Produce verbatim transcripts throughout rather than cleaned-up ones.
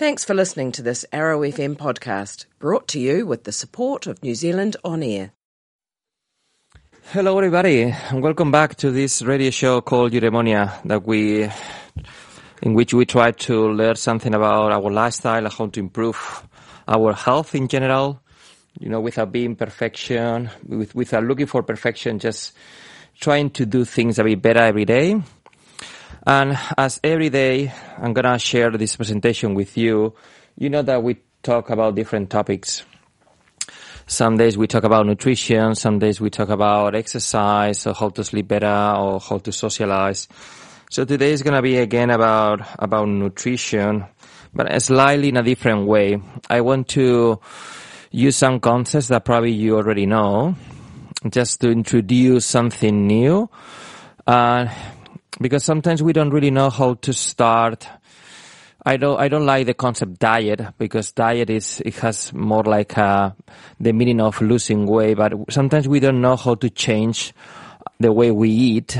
Thanks for listening to this Arrow F M podcast, brought to you with the support of New Zealand On Air. Hello everybody, and welcome back to this radio show called Eudaimonia, that we, in which we try to learn something about our lifestyle, how to improve our health in general, you know, without being perfection, with, without looking for perfection, just trying to do things a bit better every day. And as every day, I'm gonna share this presentation with you. You know that we talk about different topics. Some days we talk about nutrition, some days we talk about exercise, or how to sleep better, or how to socialize. So today is gonna be again about, about nutrition, but slightly in a different way. I want to use some concepts that probably you already know, just to introduce something new. Uh, because sometimes we don't really know how to start. I don't, I don't like the concept diet, because diet is, it has more like a, the meaning of losing weight, but sometimes we don't know how to change the way we eat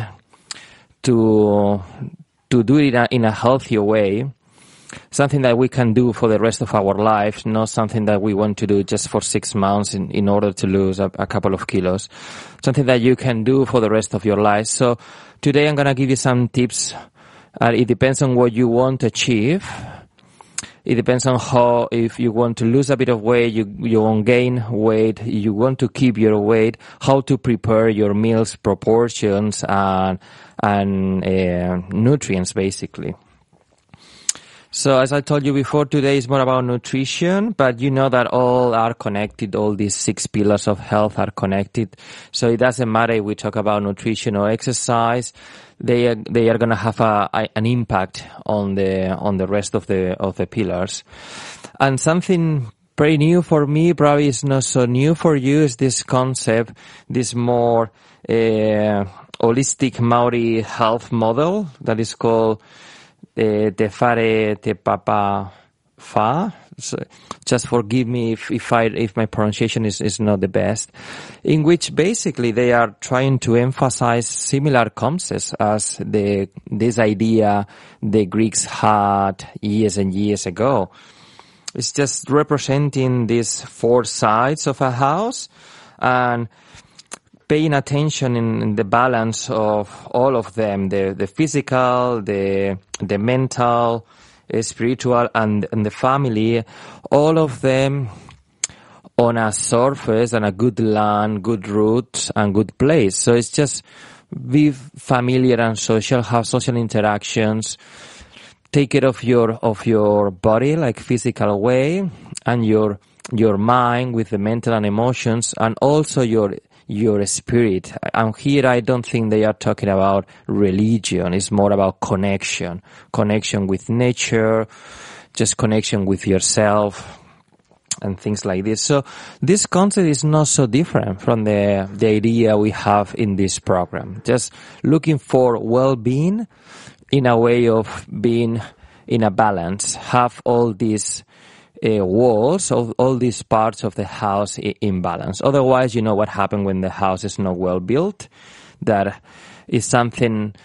to, to do it in a, in a healthier way. Something that we can do for the rest of our lives, not something that we want to do just for six months in, in order to lose a, a couple of kilos. Something that you can do for the rest of your life. So today I'm going to give you some tips. Uh, it depends on what you want to achieve. It depends on how, if you want to lose a bit of weight, you, you want to gain weight, you want to keep your weight, how to prepare your meals, proportions, and, and uh, nutrients, basically. So as I told you before, today is more about nutrition, but you know that all are connected. All these six pillars of health are connected. So it doesn't matter if we talk about nutrition or exercise. They are, they are going to have a, a, an impact on the, on the rest of the, of the pillars. And something pretty new for me, probably is not so new for you, is this concept, this more, uh, holistic Maori health model that is called Te, te whare te papa wha. So just forgive me if, if I, if my pronunciation is, is not the best. In which basically they are trying to emphasize similar concepts as the, this idea the Greeks had years and years ago. It's just representing these four sides of a house and paying attention in, in the balance of all of them, the, the physical, the, the mental, uh, spiritual, and, and the family, all of them on a surface and a good land, good roots, and good place. So it's just be familiar and social, have social interactions, take care of your, of your body, like physical way, and your, your mind with the mental and emotions, and also your your spirit. And here I don't think they are talking about religion. It's more about connection, connection with nature, just connection with yourself and things like this. So this concept is not so different from the, the idea we have in this program. Just looking for well-being in a way of being in a balance, have all these Uh, walls of all these parts of the house I- in balance. Otherwise, you know what happens when the house is not well built. That is something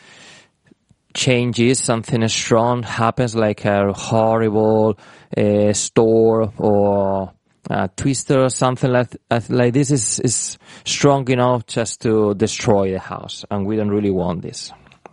changes, something strong happens, like a horrible uh, storm or a twister or something like like this is is strong enough just to destroy the house, and we don't really want this.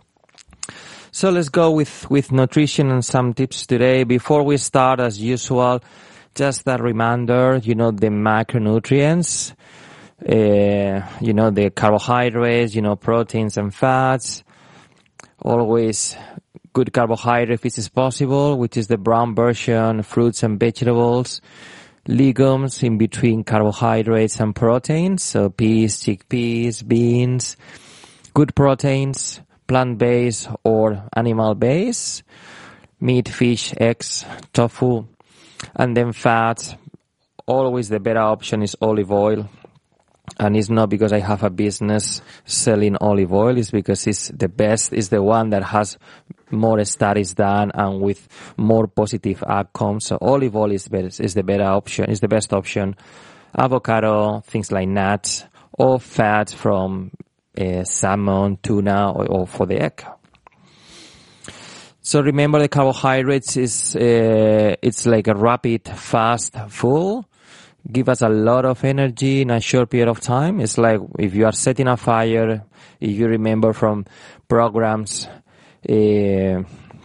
So let's go with, with nutrition and some tips today. Before we start, as usual, just a reminder, you know, the macronutrients, uh, you know, the carbohydrates, you know, proteins and fats. Always good carbohydrate if it is possible, which is the brown version, fruits and vegetables. Legumes in between carbohydrates and proteins, so peas, chickpeas, beans. Good proteins, plant-based or animal-based, meat, fish, eggs, tofu, and then fats. Always the better option is olive oil, and it's not because I have a business selling olive oil, it's because it's the best, it's the one that has more studies done and with more positive outcomes. So olive oil is, better, is the better option, is the best option. Avocado, things like nuts, or fat from Uh, salmon, tuna, or, or for the egg. So remember, the carbohydrates is uh, it's like a rapid, fast food. Give us a lot of energy in a short period of time. It's like if you are setting a fire. If you remember from programs, uh,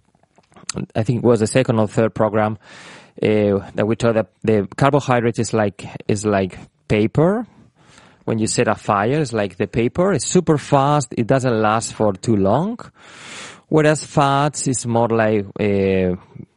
I think it was the second or third program uh, that we told that the carbohydrate is like is like paper. When you set a fire, it's like the paper. It's super fast. It doesn't last for too long. Whereas fats is more like uh,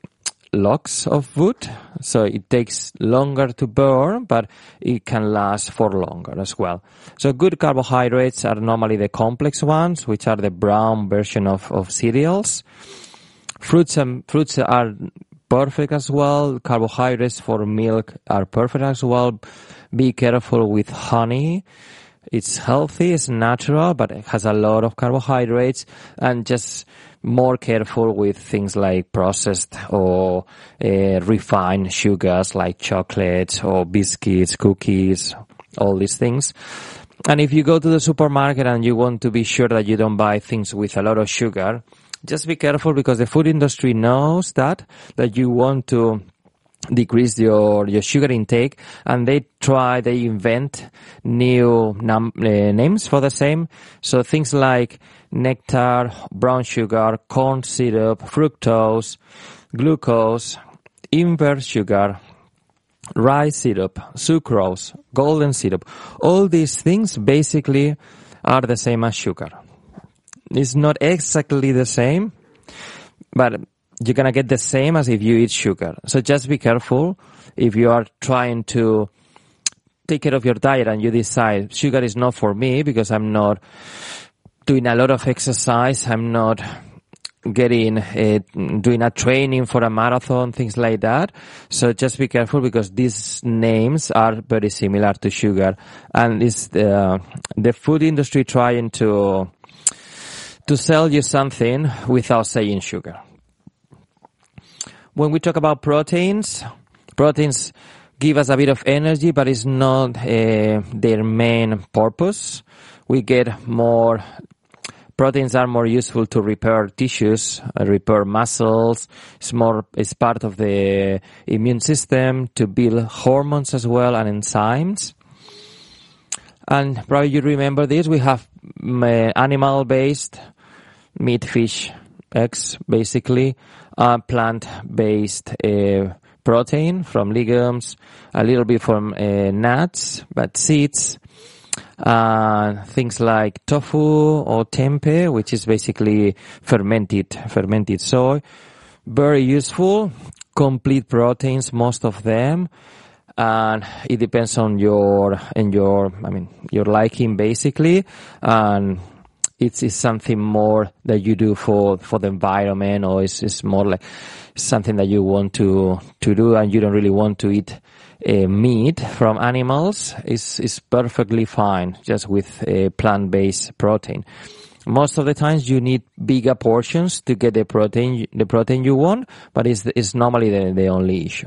logs of wood. So it takes longer to burn, but it can last for longer as well. So good carbohydrates are normally the complex ones, which are the brown version of, of cereals. Fruits and fruits are perfect as well. Carbohydrates for milk are perfect as well. Be careful with honey. It's healthy, it's natural, but it has a lot of carbohydrates. And just more careful with things like processed or uh, refined sugars like chocolate or biscuits, cookies, all these things. And if you go to the supermarket and you want to be sure that you don't buy things with a lot of sugar, just be careful, because the food industry knows that, that you want to decrease your, your sugar intake, and they try, they invent new num, uh, names for the same. So things like nectar, brown sugar, corn syrup, fructose, glucose, inverse sugar, rice syrup, sucrose, golden syrup. All these things basically are the same as sugar. It's not exactly the same, but you're going to get the same as if you eat sugar. So just be careful if you are trying to take care of your diet and you decide sugar is not for me because I'm not doing a lot of exercise, I'm not getting uh, doing a training for a marathon, things like that. So just be careful, because these names are very similar to sugar, and it's the the food industry trying to to sell you something without saying sugar. When we talk about proteins, proteins give us a bit of energy, but it's not uh, their main purpose. We get more, proteins are more useful to repair tissues, uh, repair muscles. It's more, it's part of the immune system, to build hormones as well, and enzymes. And probably you remember this, we have uh, animal-based meat, fish, eggs, basically, uh, plant-based uh, protein from legumes, a little bit from uh, nuts, but seeds, uh, things like tofu or tempeh, which is basically fermented, fermented soy. Very useful, complete proteins, most of them. And it depends on your, and your, I mean, your liking basically. And it's, it's something more that you do for, for the environment, or it's, it's more like something that you want to, to do, and you don't really want to eat uh, meat from animals. It's, it's perfectly fine just with a plant-based protein. Most of the times you need bigger portions to get the protein, the protein you want, but it's, it's normally the, the only issue.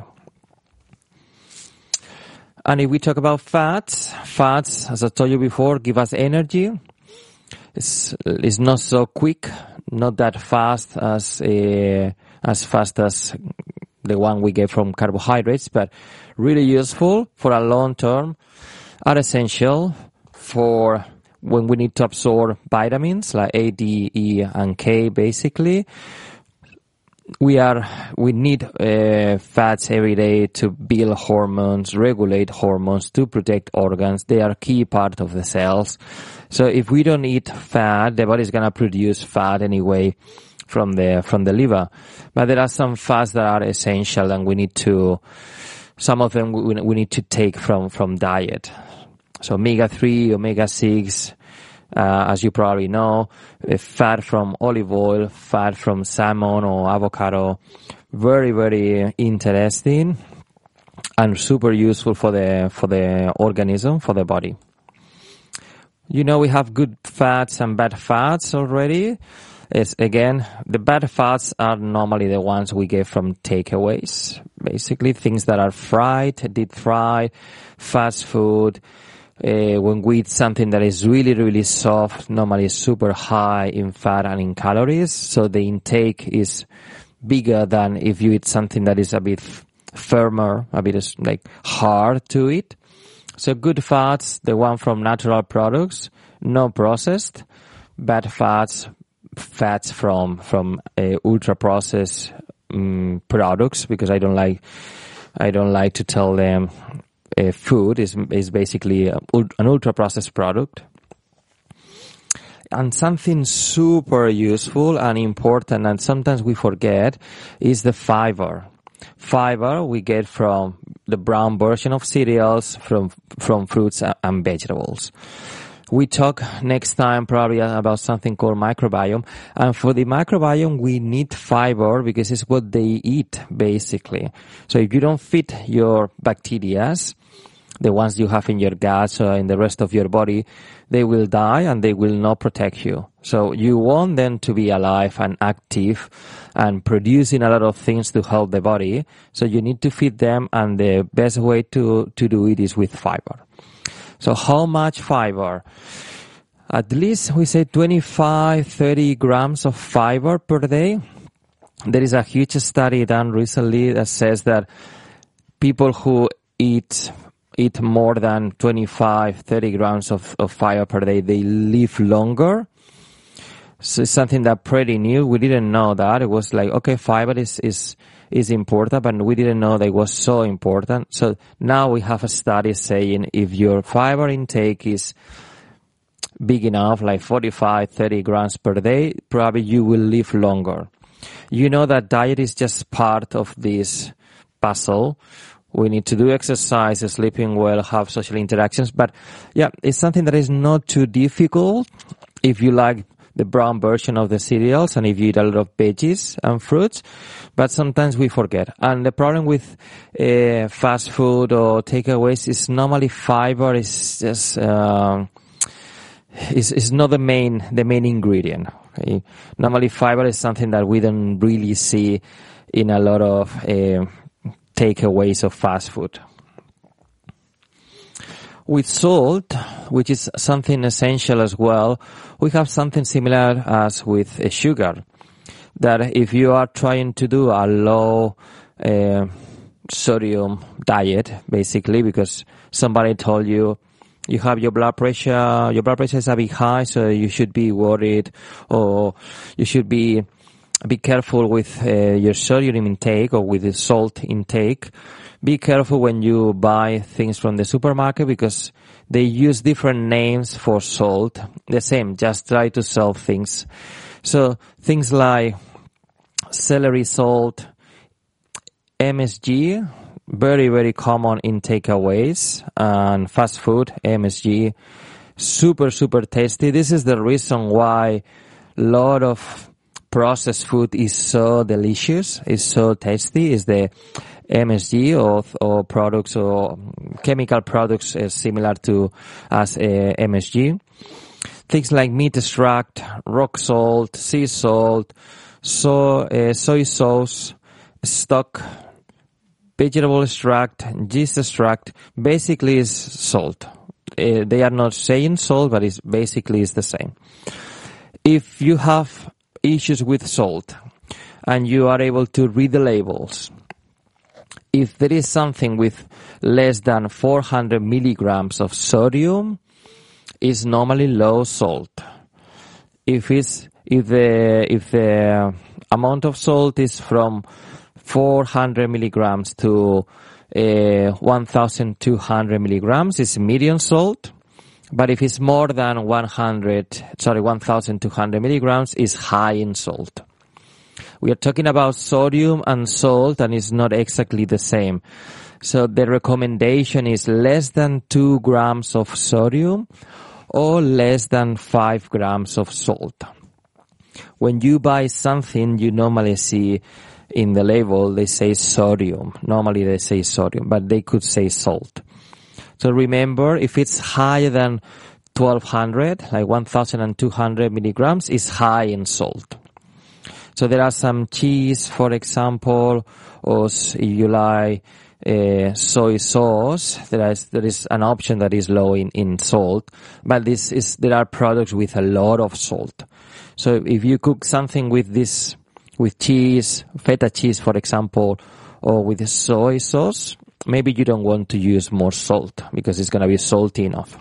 And if we talk about fats, fats, as I told you before, give us energy. It's, it's not so quick, not that fast as uh, as fast as the one we get from carbohydrates, but really useful for a long term. Are essential for when we need to absorb vitamins like A, D, E, and K, basically. We are, we need uh, fats every day to build hormones, regulate hormones, to protect organs. They are key part of the cells. So if we don't eat fat, the body is going to produce fat anyway from the, from the liver. But there are some fats that are essential, and we need to, some of them we, we need to take from, from diet. So omega three, omega six, Uh, as you probably know, uh, fat from olive oil, fat from salmon or avocado, very, very interesting and super useful for the, for the organism, for the body. You know, we have good fats and bad fats already. It's again, the bad fats are normally the ones we get from takeaways, basically things that are fried, deep fried, fast food, uh, when we eat something that is really, really soft, normally super high in fat and in calories. So the intake is bigger than if you eat something that is a bit firmer, a bit like hard to eat. So good fats, the one from natural products, no processed. Bad fats, fats from from uh, ultra processed um, products, because I don't like I don't like to tell them uh, food is is basically a, an ultra processed product. And something super useful and important, and sometimes we forget, is the fiber. Fiber we get from the brown version of cereals, from from fruits and vegetables. We talk next time probably about something called microbiome. And for the microbiome, we need fiber because it's what they eat, basically. So if you don't feed your bacteria, the ones you have in your guts or in the rest of your body, they will die and they will not protect you. So you want them to be alive and active and producing a lot of things to help the body. So you need to feed them, and the best way to, to do it is with fiber. So how much fiber? At least we say twenty-five, thirty grams of fiber per day. There is a huge study done recently that says that people who eat eat more than twenty-five, thirty grams of, of fiber per day, they live longer. So it's something that pretty new. We didn't know that. It was like, okay, fiber is, is, is important, but we didn't know that it was so important. So now we have a study saying if your fiber intake is big enough, like forty-five, thirty grams per day, probably you will live longer. You know that diet is just part of this puzzle. We need to do exercise, sleeping well, have social interactions. But yeah, it's something that is not too difficult if you like the brown version of the cereals and if you eat a lot of veggies and fruits. But sometimes we forget. And the problem with uh, fast food or takeaways is normally fiber is just uh, is is not the main the main ingredient. Okay? Normally fiber is something that we don't really see in a lot of uh, takeaways of fast food. With salt, which is something essential as well, we have something similar as with uh, sugar. That if you are trying to do a low uh, sodium diet, basically, because somebody told you you have your blood pressure, your blood pressure is a bit high, so you should be worried, or you should be be careful with uh, your sodium intake or with the salt intake. Be careful when you buy things from the supermarket because they use different names for salt. The same, just try to sell things. So things like celery salt, M S G, very, very common in takeaways and fast food, M S G, super, super tasty. This is the reason why a lot of processed food is so delicious, is so tasty, is the M S G or, or products or chemical products uh, similar to as uh, M S G. Things like meat extract, rock salt, sea salt, so, uh, soy sauce, stock, vegetable extract, yeast extract, basically is salt. Uh, they are not saying salt, but it's basically is the same. If you have issues with salt and you are able to read the labels, if there is something with less than four hundred milligrams of sodium, it's normally low salt. If it's if the if the amount of salt is from four hundred milligrams to uh, one thousand two hundred milligrams, it's medium salt. But if it's more than one hundred, sorry, one thousand two hundred milligrams, it's high in salt. We are talking about sodium and salt, and it's not exactly the same. So the recommendation is less than two grams of sodium or less than five grams of salt. When you buy something, you normally see in the label, they say sodium. Normally they say sodium, but they could say salt. So remember, if it's higher than twelve hundred, like one thousand two hundred milligrams, it's high in salt. So there are some cheese, for example, or if you like uh, soy sauce, there is there is an option that is low in, in salt, but this is there are products with a lot of salt. So if you cook something with this, with cheese, feta cheese, for example, or with soy sauce, maybe you don't want to use more salt because it's going to be salty enough.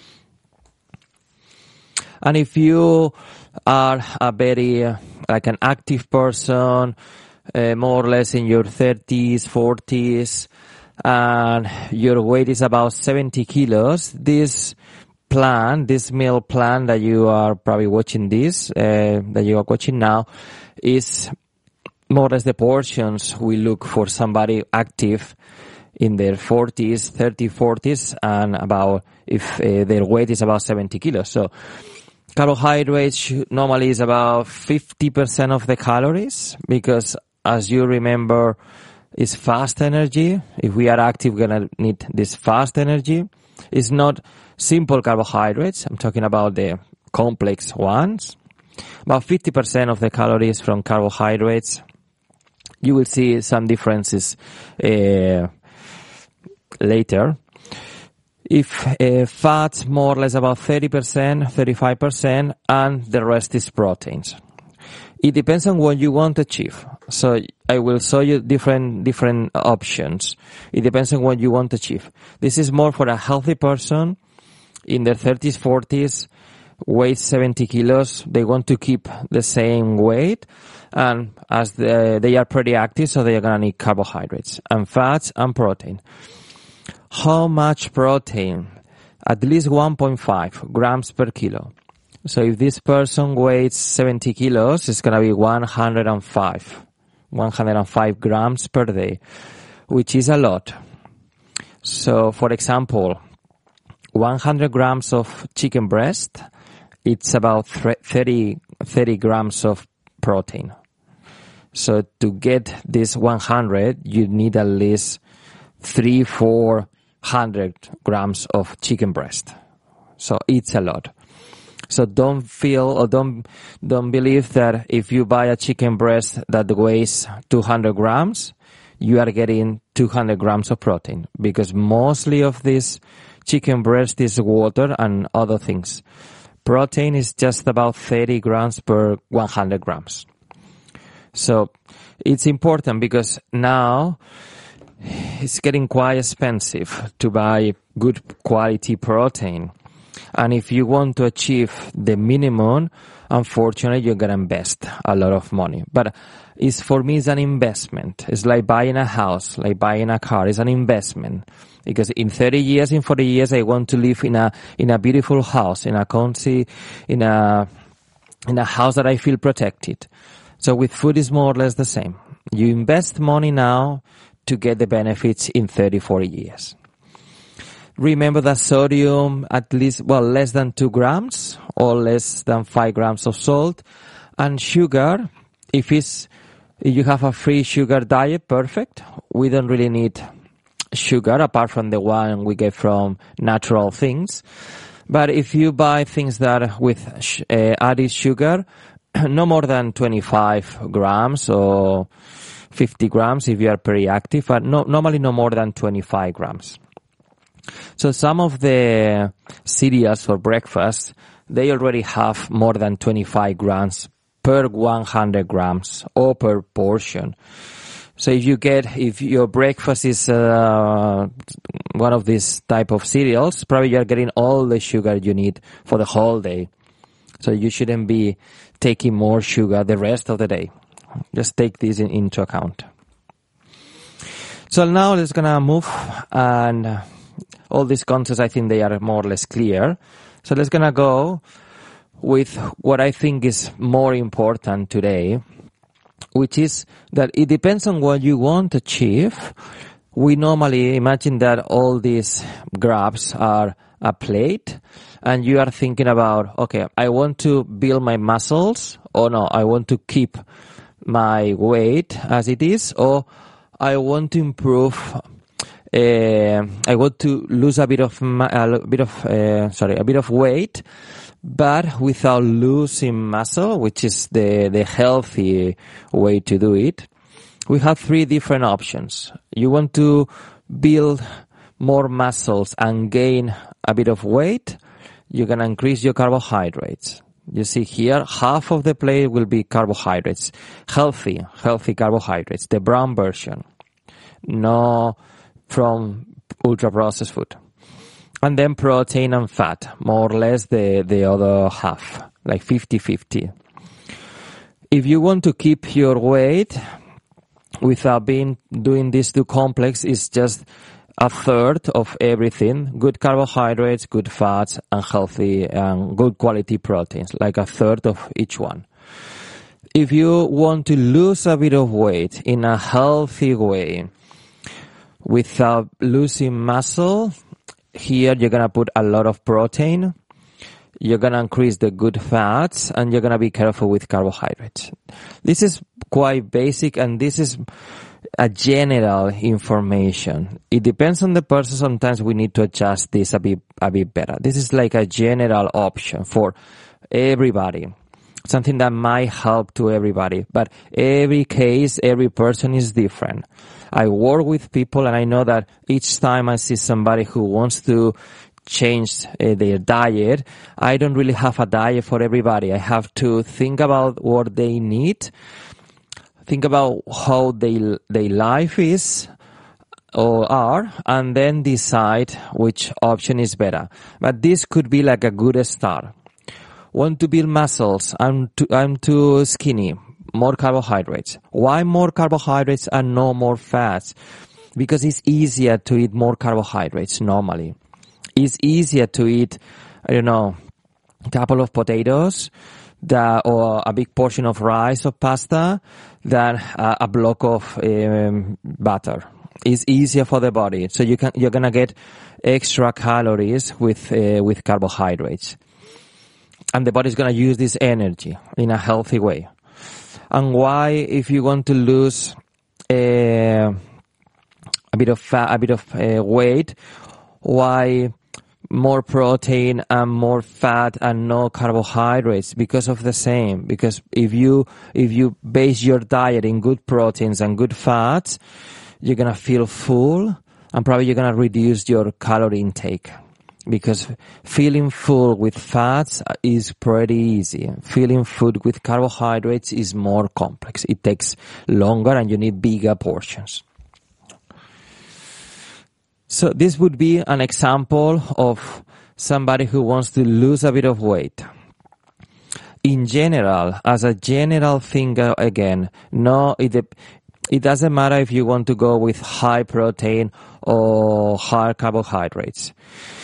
And if you are a very, uh, like an active person, uh, more or less in your thirties, forties, and your weight is about seventy kilos, this plan, this meal plan that you are probably watching this, uh, that you are watching now, is more or less the portions we look for somebody active in their forties, thirties, forties, and about if uh, their weight is about seventy kilos. So carbohydrates normally is about fifty percent of the calories because, as you remember, it's fast energy. If we are active, we're going to need this fast energy. It's not simple carbohydrates. I'm talking about the complex ones. About fifty percent of the calories from carbohydrates. You will see some differences uh, later. If uh, fats, more or less about thirty percent, thirty-five percent, and the rest is proteins. It depends on what you want to achieve. So I will show you different different options. It depends on what you want to achieve. This is more for a healthy person in their thirties, forties, weight seventy kilos. They want to keep the same weight, and as the, they are pretty active, so they are going to need carbohydrates and fats and protein. How much protein? At least one point five grams per kilo. So if this person weighs seventy kilos, it's going to be one hundred five, one hundred five grams per day, which is a lot. So for example, one hundred grams of chicken breast, it's about thirty, thirty grams of protein. So to get this one hundred, you need at least three, four hundred grams of chicken breast. So it's a lot. So don't feel or don't don't believe that if you buy a chicken breast that weighs two hundred grams, you are getting two hundred grams of protein, because mostly of this chicken breast is water and other things. Protein is just about thirty grams per one hundred grams. So it's important because now it's getting quite expensive to buy good quality protein. And if you want to achieve the minimum, unfortunately, you're going to invest a lot of money. But it's, for me, it's an investment. It's like buying a house, like buying a car. It's an investment. Because in thirty years, in forty years, I want to live in a, in a beautiful house, in a country, in a, in a house that I feel protected. So with food, it's more or less the same. You invest money now to get the benefits in thirty, forty years. Remember that sodium, at least, well, less than two grams or less than five grams of salt. And sugar, if it's, if you have a free sugar diet, perfect. We don't really need sugar apart from the one we get from natural things. But if you buy things that with sh- uh, added sugar, no more than twenty-five grams or fifty grams if you are very active, but no, normally no more than twenty-five grams. So some of the cereals for breakfast, they already have more than twenty-five grams per one hundred grams or per portion. So if you get, if your breakfast is uh, one of these type of cereals, probably you're getting all the sugar you need for the whole day. So you shouldn't be taking more sugar the rest of the day. Just take this in, into account. So now let's gonna move, and all these concepts, I think they are more or less clear. So let's gonna go with what I think is more important today, which is that it depends on what you want to achieve. We normally imagine that all these graphs are a plate, and you are thinking about, okay, I want to build my muscles, or no, I want to keep my weight as it is, or I want to improve uh, I want to lose a bit of ma- a bit of uh, sorry a bit of weight, but without losing muscle, which is the the healthy way to do it. We have three different options. You want to build more muscles and gain a bit of weight, you're going to increase your carbohydrates. You see here, half of the plate will be carbohydrates. Healthy, healthy carbohydrates, the brown version. No from ultra-processed food. And then protein and fat, more or less the, the other half, like fifty-fifty. If you want to keep your weight without being doing this too complex, it's just a third of everything, good carbohydrates, good fats, and healthy and good quality proteins, like a third of each one. If you want to lose a bit of weight in a healthy way without losing muscle, here you're going to put a lot of protein, you're going to increase the good fats, and you're going to be careful with carbohydrates. This is quite basic, and this is a general information. It depends on the person. Sometimes we need to adjust this a bit, a bit better. This is like a general option for everybody. Something that might help to everybody. But every case, every person is different. I work with people, and I know that each time I see somebody who wants to change uh, their diet, I don't really have a diet for everybody. I have to think about what they need, think about how they, their life is or are, and then decide which option is better. But this could be like a good start. Want to build muscles? I'm too, I'm too skinny. More carbohydrates. Why more carbohydrates and no more fats? Because it's easier to eat more carbohydrates normally. It's easier to eat, I don't know, a couple of potatoes that, or a big portion of rice or pasta than a, a block of um, butter. It's easier for the body. So you can, you're gonna get extra calories with, uh, with carbohydrates. And the body's gonna use this energy in a healthy way. And why, if you want to lose uh, a bit of fat, a bit of uh, weight, why more protein and more fat and no carbohydrates? Because of the same. Because if you if you base your diet in good proteins and good fats, you're gonna feel full, and probably you're gonna reduce your calorie intake. Because feeling full with fats is pretty easy. Feeling full with carbohydrates is more complex. It takes longer, and you need bigger portions. So this would be an example of somebody who wants to lose a bit of weight. In general, as a general thing, again, no, it, it doesn't matter if you want to go with high protein or high carbohydrates.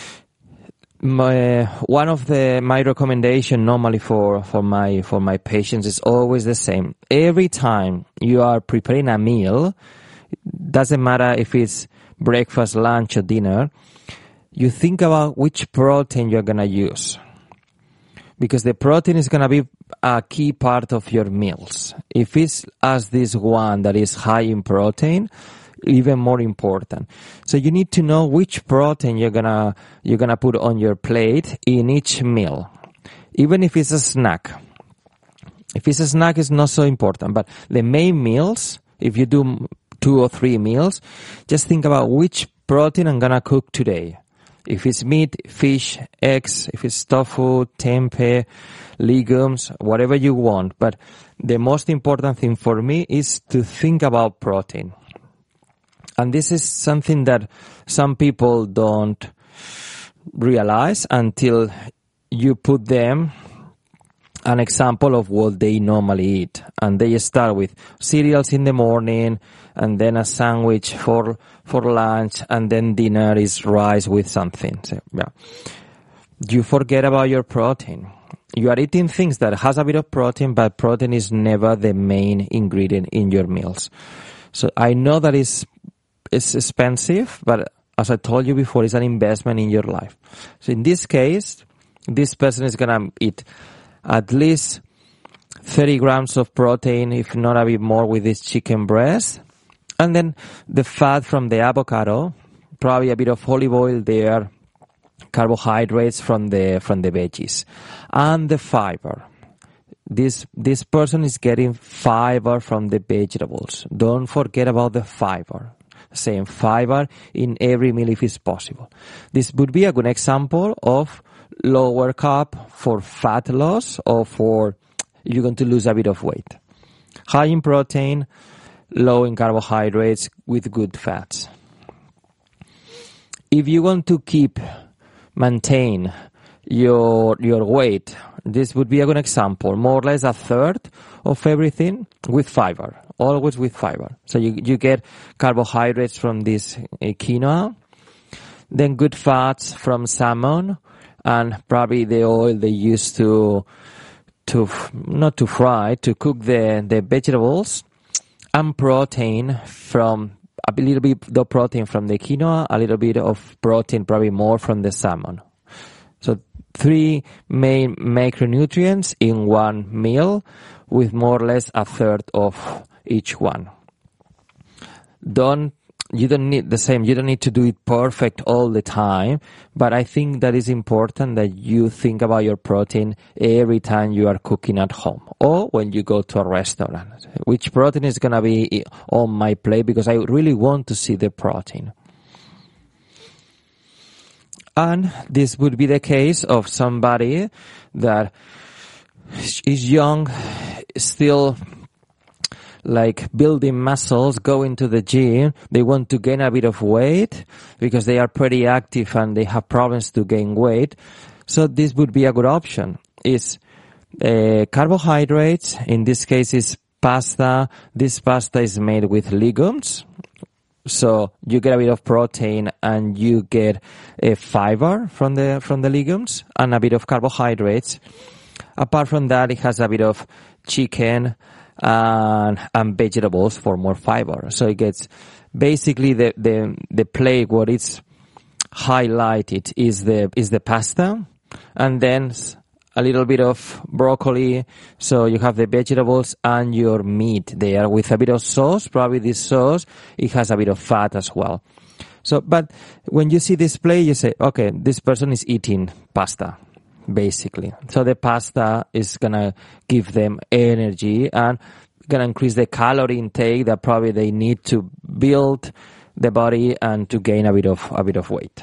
My, one of the, my recommendation normally for, for my, for my patients is always the same. Every time you are preparing a meal, doesn't matter if it's breakfast, lunch, or dinner, you think about which protein you're gonna use. Because the protein is gonna be a key part of your meals. If it's as this one that is high in protein, even more important. So you need to know which protein you're gonna, you're gonna put on your plate in each meal. Even if it's a snack. If it's a snack, it's not so important. But the main meals, if you do two or three meals, just think about which protein I'm gonna cook today. If it's meat, fish, eggs, if it's tofu, tempeh, legumes, whatever you want. But the most important thing for me is to think about protein. And this is something that some people don't realize until you put them an example of what they normally eat. And they start with cereals in the morning, and then a sandwich for for lunch, and then dinner is rice with something. So, yeah. You forget about your protein. You are eating things that has a bit of protein, but protein is never the main ingredient in your meals. So I know that it's, it's expensive, but as I told you before, it's an investment in your life. So in this case, this person is going to eat at least thirty grams of protein, if not a bit more, with this chicken breast. And then the fat from the avocado, probably a bit of olive oil there, carbohydrates from the from the veggies, and the fiber. This this person is getting fiber from the vegetables. Don't forget about the fiber. Same fiber in every meal if it's possible. This would be a good example of lower carb for fat loss or for you're going to lose a bit of weight. High in protein, low in carbohydrates with good fats. If you want to keep, maintain your your weight, this would be a good example. More or less a third of everything with fiber. Always with fiber. So you you get carbohydrates from this uh, quinoa, then good fats from salmon, and probably the oil they use to to not to fry, to cook the the vegetables, and protein from a little bit of protein from the quinoa, a little bit of protein, probably more from the salmon. So three main macronutrients in one meal, with more or less a third of each one. Don't you don't need the same. You don't need to do it perfect all the time, but I think that is important that you think about your protein every time you are cooking at home or when you go to a restaurant. Which protein is going to be on my plate, because I really want to see the protein. And this would be the case of somebody that is young, still like building muscles, going to the gym. They want to gain a bit of weight because they are pretty active and they have problems to gain weight. So this would be a good option. Is uh, carbohydrates. In this case, is pasta. This pasta is made with legumes. So you get a bit of protein and you get a fiber from the from the legumes and a bit of carbohydrates. Apart from that, it has a bit of chicken and and vegetables for more fiber. So it gets basically the the the plate what it's highlighted is the is the pasta, and then a little bit of broccoli. So you have the vegetables and your meat there with a bit of sauce. Probably this sauce, it has a bit of fat as well. So, but when you see this plate, you say, okay, this person is eating pasta, basically. So the pasta is gonna give them energy and gonna increase the calorie intake that probably they need to build the body and to gain a bit of a bit of weight.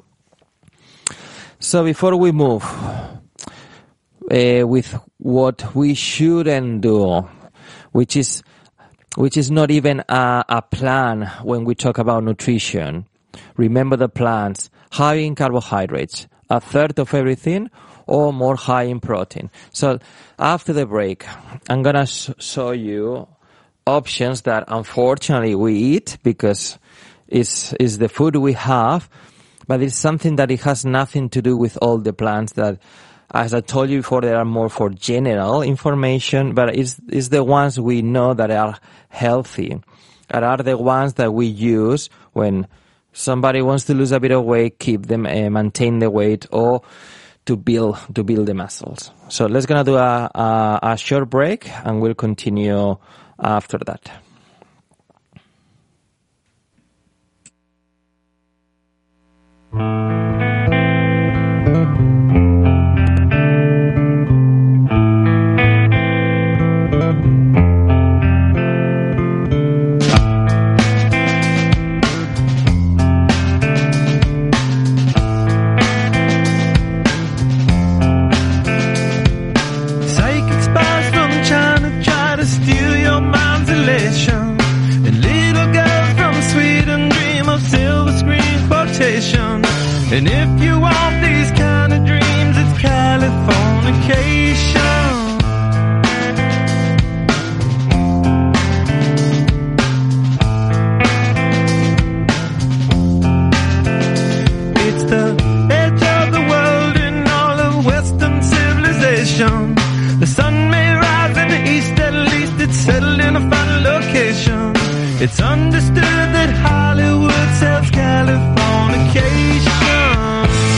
So before we move uh, with what we shouldn't do, which is which is not even a, a plan when we talk about nutrition. Remember the plans: high in carbohydrates, a third of everything, or more high in protein. So after the break, I'm gonna sh- show you options that unfortunately we eat because it's, it's the food we have, but it's something that it has nothing to do with all the plans that, as I told you before, they are more for general information, but it's, it's the ones we know that are healthy, that are the ones that we use when somebody wants to lose a bit of weight, keep them, uh, maintain the weight, or to build to build the muscles. So let's gonna do a, a, a short break, and we'll continue after that. And if you want these kind of dreams, it's Californication. It's the edge of the world in all of Western civilization. The sun may rise in the east, at least it's settled in a final location. It's understood that Hollywood sells Californication.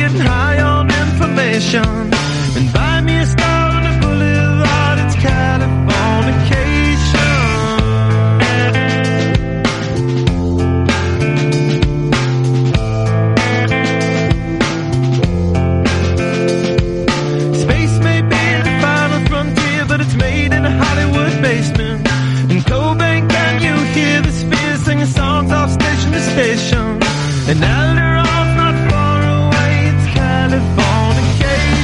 getting high on information. And buy me a star on the boulevard, it's Californication. Space may be the final frontier, but it's made in a Hollywood basement. In Cobain, can you hear the spheres singing songs off station to station? And Alderon's not far away, it's Californication.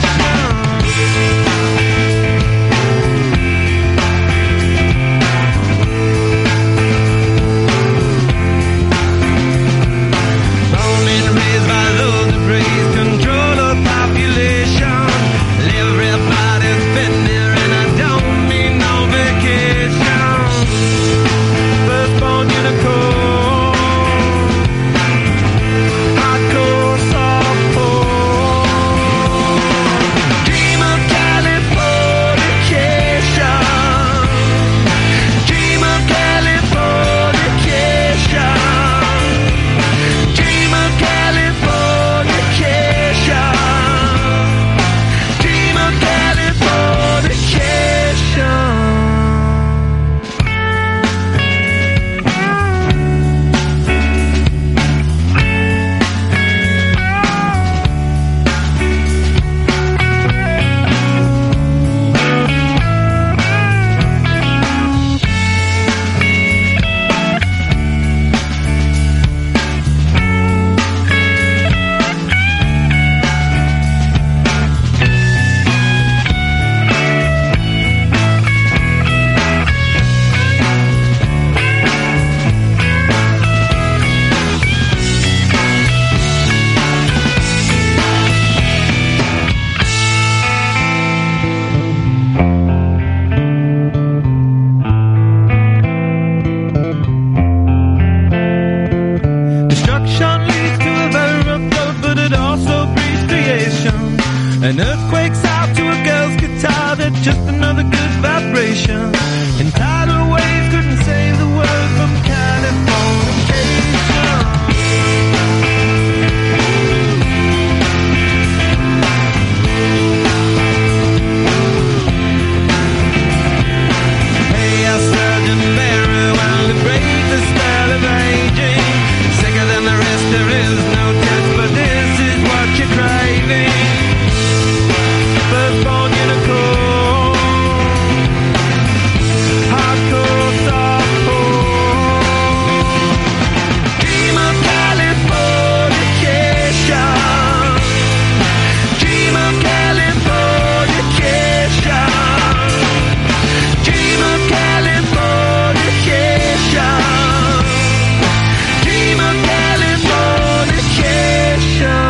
Born and raised by those that praise control of population. Everybody's been there and I don't mean no vacation. Firstborn unicorn, hardcore softcore. Dream of Californication. Dream of Californication. Dream of Californication. Dream of Californication. Destruction leads to a very rough road, but it also breeds creation. An earthquake's out to a girl's guitar, that's just another good vibration. And tidal waves couldn't save the world from Californication. Hey, our Sergeant Mary, well, to break the spell of aging. Sicker than the rest, there is no test, but this is what you're craving. Firstborn unicorn, hardcore softcore. Dream of Californication. Dream of Californication. Dream of Californication. Dream of Californication.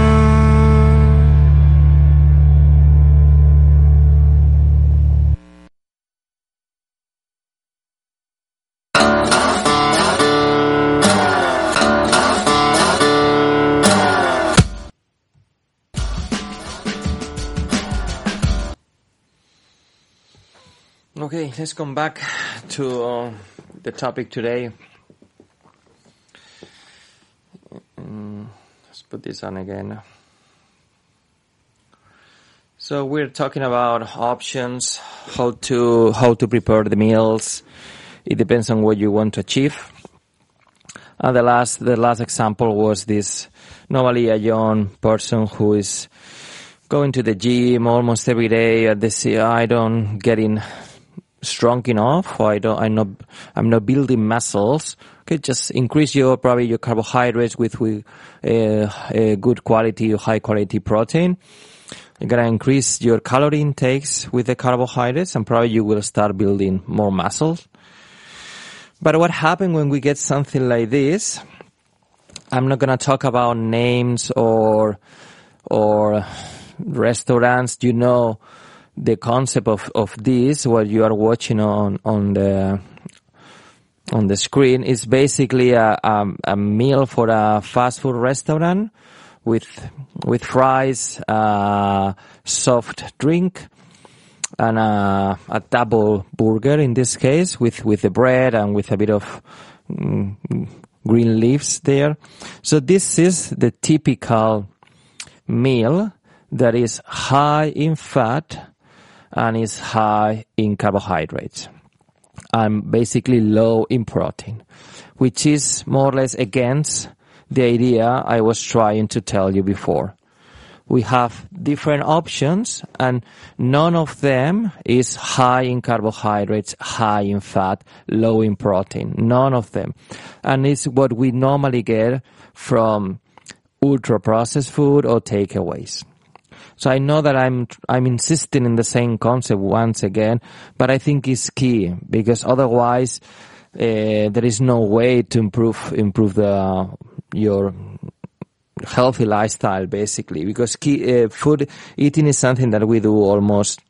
Okay, let's come back to uh, the topic today. Mm, let's put this on again. So we're talking about options, how to how to prepare the meals. It depends on what you want to achieve. And the last the last example was this normally a young person who is going to the gym almost every day, and they say, I don't get in strong enough, or I don't, I'm not, I'm not building muscles. Okay, just increase your, probably your carbohydrates with, with, uh, a good quality, high quality protein. You're gonna increase your calorie intakes with the carbohydrates, and probably you will start building more muscles. But what happens when we get something like this? I'm not gonna talk about names or, or restaurants. You know, the concept of, of this, what you are watching on, on the, on the screen is basically a, a, a meal for a fast food restaurant with, with fries, uh, soft drink, and a, a double burger in this case with, with the bread and with a bit of mm, green leaves there. So this is the typical meal that is high in fat and is high in carbohydrates and basically low in protein, which is more or less against the idea I was trying to tell you before. We have different options and none of them is high in carbohydrates, high in fat, low in protein. None of them. And it's what we normally get from ultra-processed food or takeaways. So I know that I'm I'm insisting in the same concept once again, but I think it's key because otherwise uh, there is no way to improve improve the your healthy lifestyle basically. Because key, uh, food eating is something that we do almost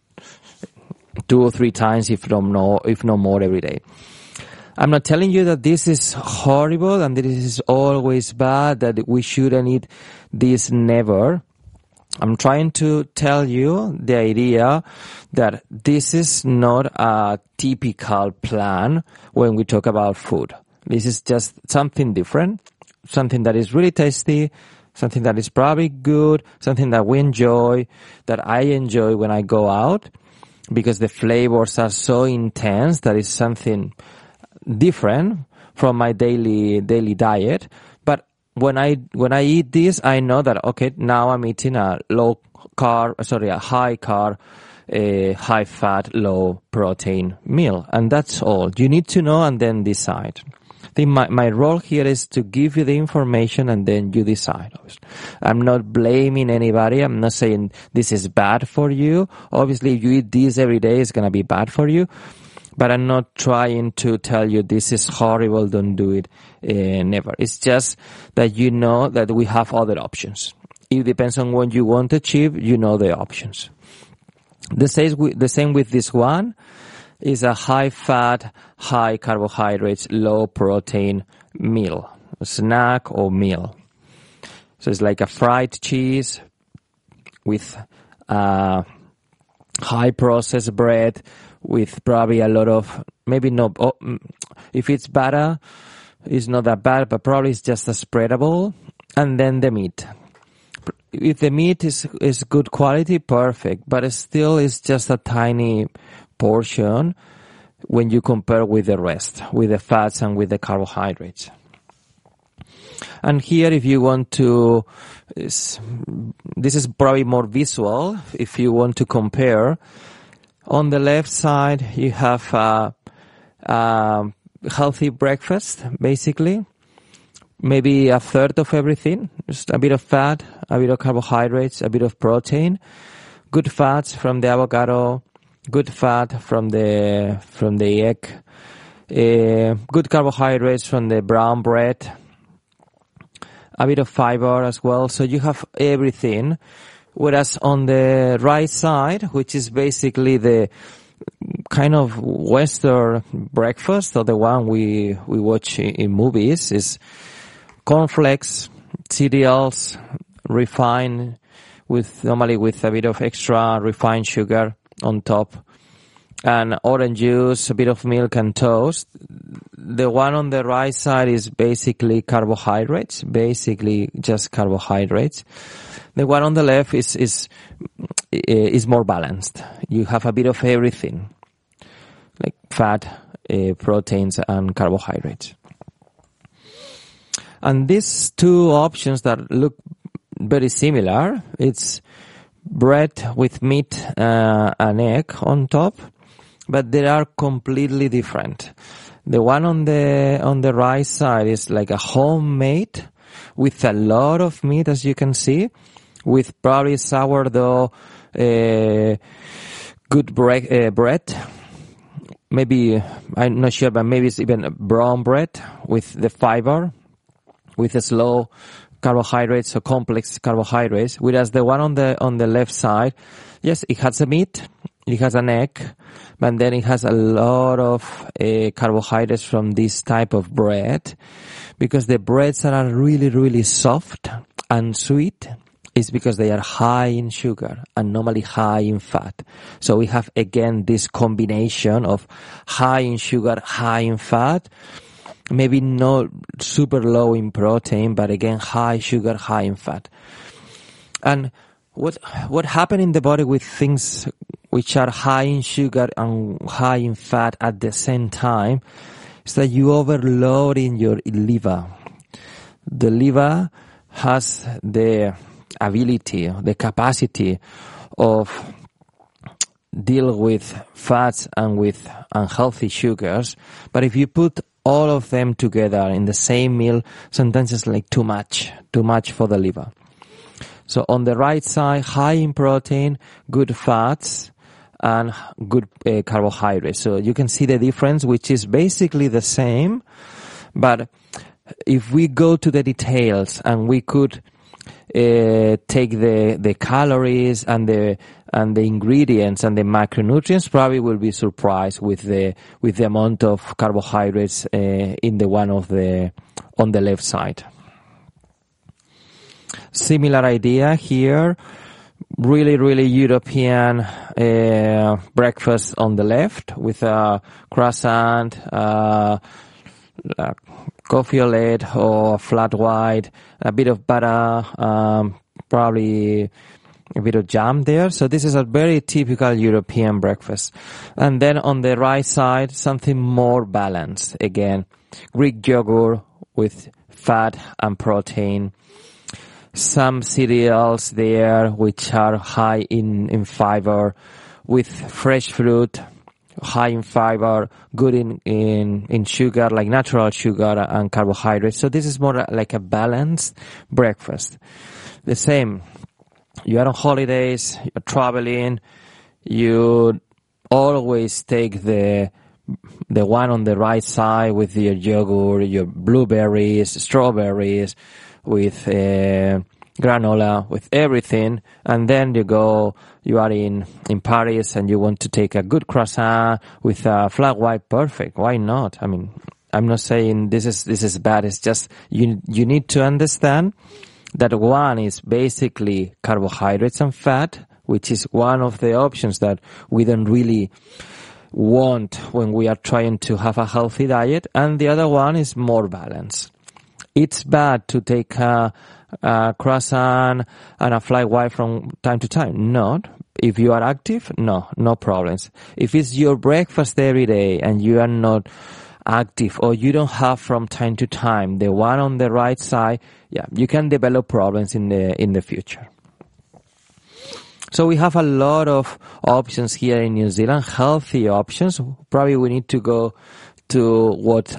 two or three times, if not no if no more, every day. I'm not telling you that this is horrible and that this is always bad, that we shouldn't eat this never. I'm trying to tell you the idea that this is not a typical plan when we talk about food. This is just something different, something that is really tasty, something that is probably good, something that we enjoy, that I enjoy when I go out, because the flavors are so intense that it's something different from my daily daily diet. But when I when I eat this, I know that okay, now I'm eating a low carb, sorry, a high carb, a high fat, low protein meal, and that's all you need to know, and then decide. I think my my role here is to give you the information, and then you decide. I'm not blaming anybody. I'm not saying this is bad for you. Obviously, if you eat this every day, it's gonna be bad for you. But I'm not trying to tell you this is horrible, don't do it, uh, never. It's just that you know that we have other options. It depends on what you want to achieve, you know the options. The same with, the same with this one is a high fat, high carbohydrates, low protein meal, a snack or meal. So it's like a fried cheese with uh, high processed bread, with probably a lot of, maybe no, oh, if it's batter, it's not that bad, but probably it's just a spreadable, and then the meat. If the meat is, is good quality, perfect, but it still is just a tiny portion when you compare with the rest, with the fats and with the carbohydrates. And here, if you want to, is, this is probably more visual, if you want to compare. On the left side, you have a, a healthy breakfast, basically. Maybe a third of everything. Just a bit of fat, a bit of carbohydrates, a bit of protein. Good fats from the avocado, good fat from the from the egg. Uh, good carbohydrates from the brown bread. A bit of fiber as well. So you have everything. Whereas on the right side, which is basically the kind of Western breakfast, or the one we, we watch in movies, is cornflakes, cereals, refined, with normally with a bit of extra refined sugar on top, and orange juice, a bit of milk and toast. The one on the right side is basically carbohydrates, basically just carbohydrates. The one on the left is is is more balanced. You have a bit of everything, like fat, uh, proteins, and carbohydrates. And these two options that look very similar, it's bread with meat uh, and egg on top, but they are completely different. The one on the on the right side is like a homemade with a lot of meat, as you can see, with probably sourdough, uh, good bread, uh, bread. Maybe, I'm not sure, but maybe it's even brown bread with the fiber, with the slow carbohydrates, so complex carbohydrates. Whereas the one on the on the left side, yes, it has a meat, it has an egg, but then it has a lot of uh, carbohydrates from this type of bread, because the breads that are really, really soft and sweet is because they are high in sugar and normally high in fat. So we have, again, this combination of high in sugar, high in fat, maybe not super low in protein, but again, high sugar, high in fat. And what what happens in the body with things which are high in sugar and high in fat at the same time is that you overload in your liver. The liver has the ability, the capacity of deal with fats and with unhealthy sugars, but if you put all of them together in the same meal, sometimes it's like too much, too much for the liver. So on the right side, high in protein, good fats, and good uh, carbohydrates. So you can see the difference, which is basically the same, but if we go to the details and we could uh, take the the calories and the and the ingredients and the macronutrients, probably will be surprised with the with the amount of carbohydrates uh, in the one of the on the left side. Similar idea here. Really, really European uh, breakfast on the left with a croissant, uh, a coffee omelette or flat white, a bit of butter, um, probably a bit of jam there. So this is a very typical European breakfast. And then on the right side, something more balanced. Again, Greek yogurt with fat and protein. Some cereals there which are high in, in fiber, with fresh fruit, high in fiber, good in, in, in sugar, like natural sugar and carbohydrates. So this is more like a balanced breakfast. The same, you are on holidays, you're traveling, you always take the the one on the right side with your yogurt, your blueberries, strawberries, with uh, granola, with everything, and then you go, you are in, in Paris and you want to take a good croissant with a flat white, perfect. Why not? I mean, I'm not saying this is, this is bad. It's just, you, you need to understand that one is basically carbohydrates and fat, which is one of the options that we don't really want when we are trying to have a healthy diet, and the other one is more balanced. It's bad to take a, a croissant and a flat white from time to time. Not. If you are active, no, no problems. If it's your breakfast every day and you are not active or you don't have from time to time the one on the right side, yeah, you can develop problems in the in the future. So we have a lot of options here in New Zealand, healthy options. Probably we need to go to what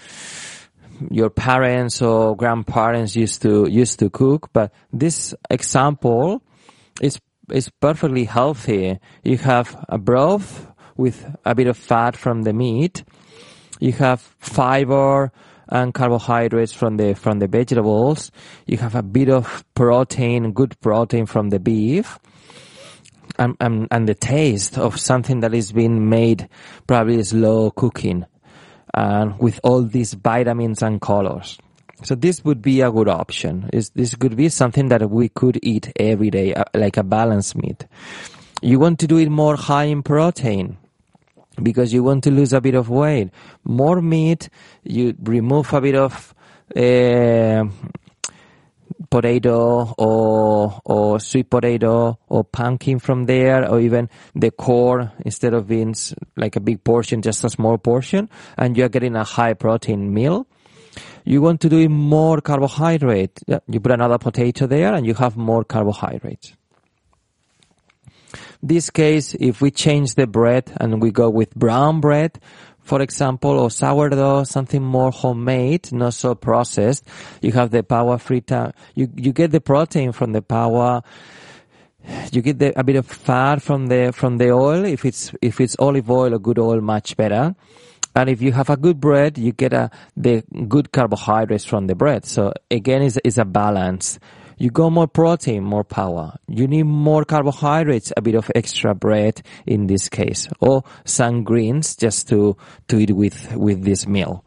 your parents or grandparents used to used to cook, but this example is is perfectly healthy. You have a broth with a bit of fat from the meat. You have fiber and carbohydrates from the from the vegetables. You have a bit of protein, good protein from the beef. And, and, and the taste of something that is being made probably slow cooking, and with all these vitamins and colors. So this would be a good option. Is this could be something that we could eat every day, uh, like a balanced meat. You want to do it more high in protein because you want to lose a bit of weight. More meat, you remove a bit of uh, potato or or sweet potato or pumpkin from there, or even the core, instead of being like a big portion, just a small portion, and you're getting a high protein meal. You want to do it more carbohydrate. You put another potato there and you have more carbohydrates. This case, if we change the bread and we go with brown bread, for example, or sourdough, something more homemade, not so processed. You have the pava frita. You you get the protein from the pava. You get the, a bit of fat from the from the oil. If it's if it's olive oil or good oil, much better. And if you have a good bread, you get a the good carbohydrates from the bread. So again, is is a balance. You go more protein, more power. You need more carbohydrates, a bit of extra bread in this case, or some greens just to, to eat with, with this meal.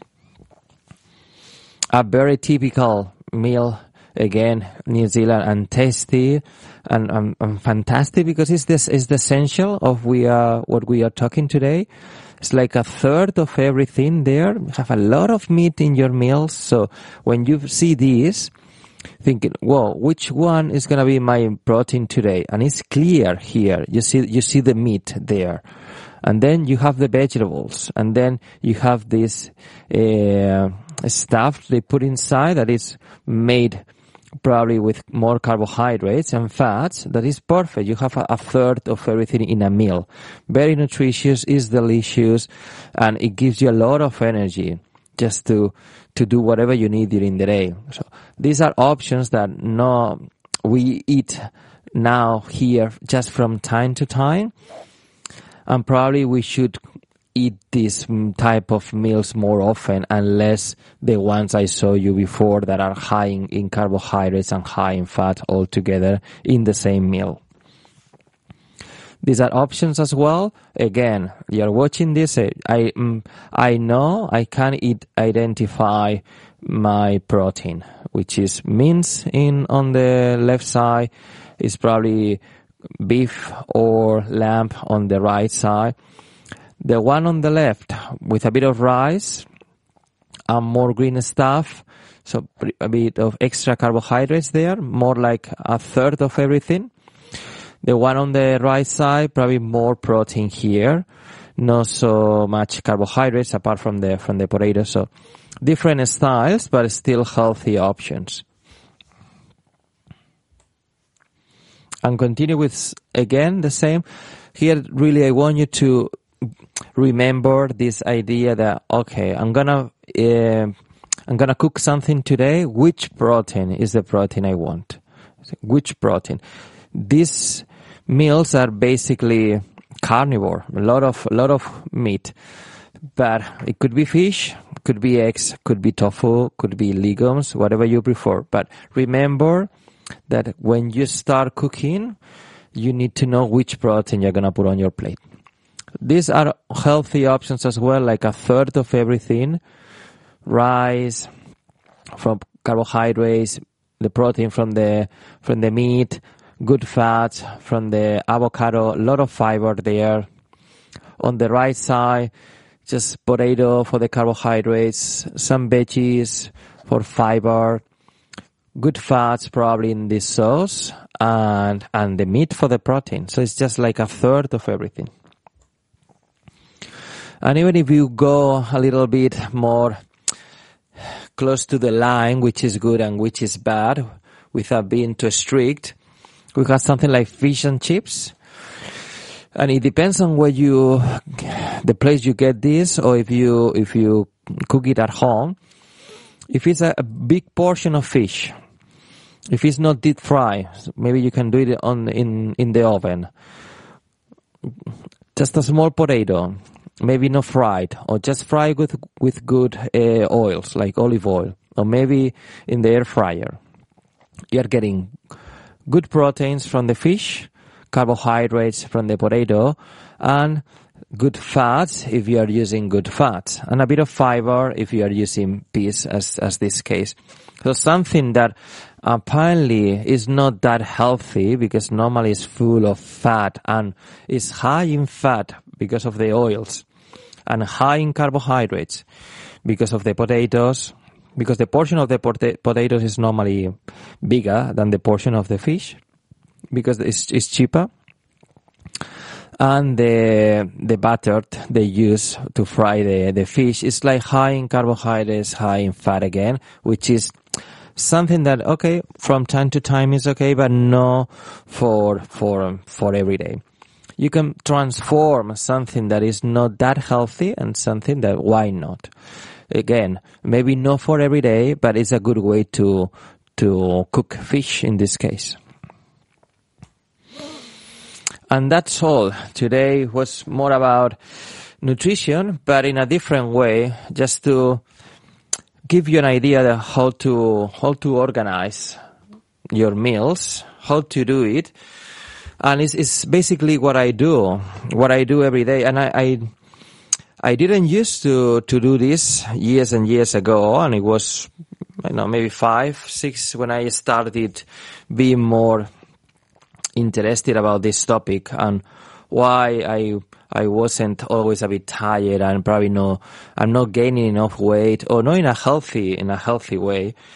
A very typical meal, again, New Zealand, and tasty and, and, and fantastic, because it's this is the essential of we are, what we are talking today. It's like a third of everything there. You have a lot of meat in your meals. So when you see this, thinking, whoa, which one is going to be my protein today? And it's clear here. You see, you see the meat there. And then you have the vegetables. And then you have this uh, stuff they put inside that is made probably with more carbohydrates and fats. That is perfect. You have a, a third of everything in a meal. Very nutritious, is delicious, and it gives you a lot of energy just to to do whatever you need during the day. So these are options that no we eat now here just from time to time, and probably we should eat this type of meals more often and less the ones I saw you before that are high in, in carbohydrates and high in fat all together in the same meal. These are options as well. Again, you're watching this. I I know I can eat, identify my protein, which is mince in on the left side, is probably beef or lamb on the right side. The one on the left with a bit of rice and more green stuff, so a bit of extra carbohydrates there, more like a third of everything. The one on the right side, probably more protein here, not so much carbohydrates apart from the from the potato. So different styles, but still healthy options. And continue with, again, the same. Here, really, I want you to remember this idea that, okay, I'm gonna, uh, I'm gonna cook something today. Which protein is the protein I want? Which protein? These meals are basically carnivore, a lot of, a lot of meat, but it could be fish, could be eggs, could be tofu, could be legumes, whatever you prefer. But remember that when you start cooking, you need to know which protein you're gonna put on your plate. These are healthy options as well, like a third of everything. Rice, from carbohydrates, the protein from the from the meat, good fats from the avocado, a lot of fiber there. On the right side, just potato for the carbohydrates, some veggies for fiber, good fats probably in this sauce, and and the meat for the protein. So it's just like a third of everything. And even if you go a little bit more close to the line, which is good and which is bad, without being too strict, we got something like fish and chips. And it depends on where you, the place you get this, or if you, if you cook it at home. If it's a, a big portion of fish, if it's not deep fry, maybe you can do it on, in, in the oven. Just a small potato, maybe not fried, or just fried with, with good uh, oils, like olive oil, or maybe in the air fryer. You're getting good proteins from the fish, carbohydrates from the potato, and good fats if you are using good fats, and a bit of fiber if you are using peas, as as this case. So something that apparently is not that healthy because normally it's full of fat and is high in fat because of the oils, and high in carbohydrates because of the potatoes, because the portion of the pota- potatoes is normally bigger than the portion of the fish, because it's, it's cheaper. And the the butter they use to fry the, the fish is like high in carbohydrates, high in fat again, which is something that, okay, from time to time is okay, but no for for for every day. You can transform something that is not that healthy and something that, why not? Again, maybe not for every day, but it's a good way to to cook fish in this case. And that's all. Today was more about nutrition, but in a different way, just to give you an idea of how to how to organize your meals, how to do it. And it's, it's basically what I do, what I do every day. And I, I, I didn't used to, to do this years and years ago. And it was, I don't know, maybe five, six when I started being more interested about this topic and why I, I wasn't always a bit tired and probably no, I'm not gaining enough weight or not in a healthy, in a healthy way.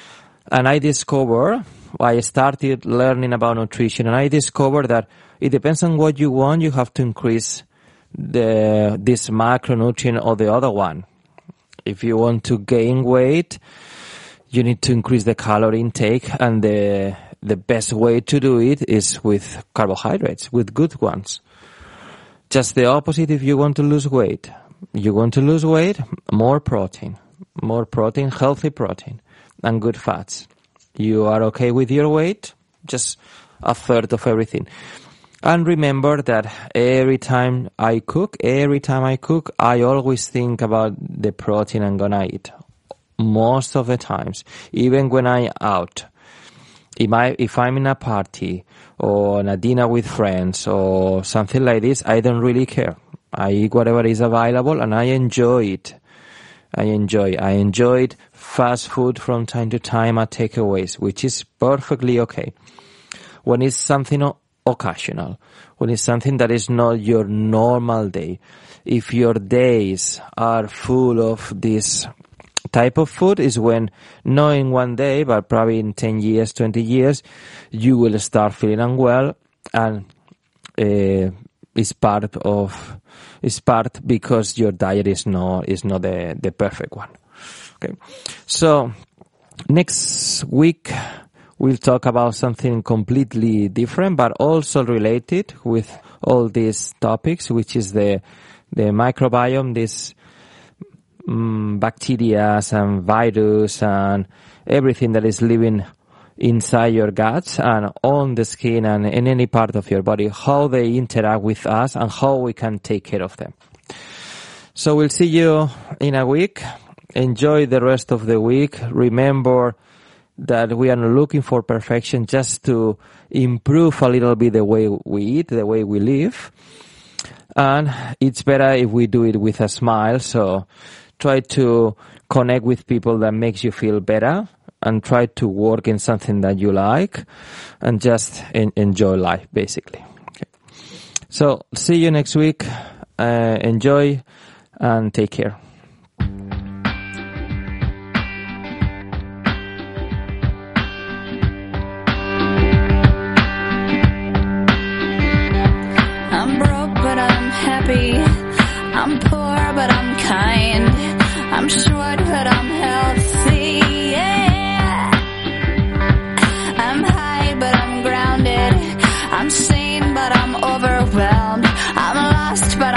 And I discovered, I started learning about nutrition, and I discovered that it depends on what you want. You have to increase the this macronutrient or the other one. If you want to gain weight, you need to increase the calorie intake, and the the best way to do it is with carbohydrates, with good ones. Just the opposite if you want to lose weight. You want to lose weight, more protein. More protein, healthy protein, and good fats. You are okay with your weight, just a third of everything. And remember that every time I cook, every time I cook, I always think about the protein I'm gonna eat. Most of the times, even when I'm out. If, I, if I'm in a party or on a dinner with friends or something like this, I don't really care. I eat whatever is available and I enjoy it. I enjoy. I enjoyed fast food from time to time at takeaways, which is perfectly okay. When it's something o- occasional, when it's something that is not your normal day, if your days are full of this type of food, is when, not in one day, but probably in ten years, twenty years, you will start feeling unwell, and uh, it's part of, it's part because your diet is not, is not the, the perfect one. Okay. So, next week, we'll talk about something completely different, but also related with all these topics, which is the, the microbiome, this um, bacteria and virus and everything that is living inside your guts and on the skin and in any part of your body, how they interact with us and how we can take care of them. So we'll see you in a week. Enjoy the rest of the week. Remember that we are not looking for perfection, just to improve a little bit the way we eat, the way we live. And it's better if we do it with a smile. So try to connect with people that makes you feel better, and try to work in something that you like, and just en- enjoy life, basically. Okay. So, see you next week. Uh, enjoy and take care. I'm broke, but I'm happy. I'm poor, but I'm kind. I'm short, but I'm healthy. I'm sane, but I'm overwhelmed. I'm lost, but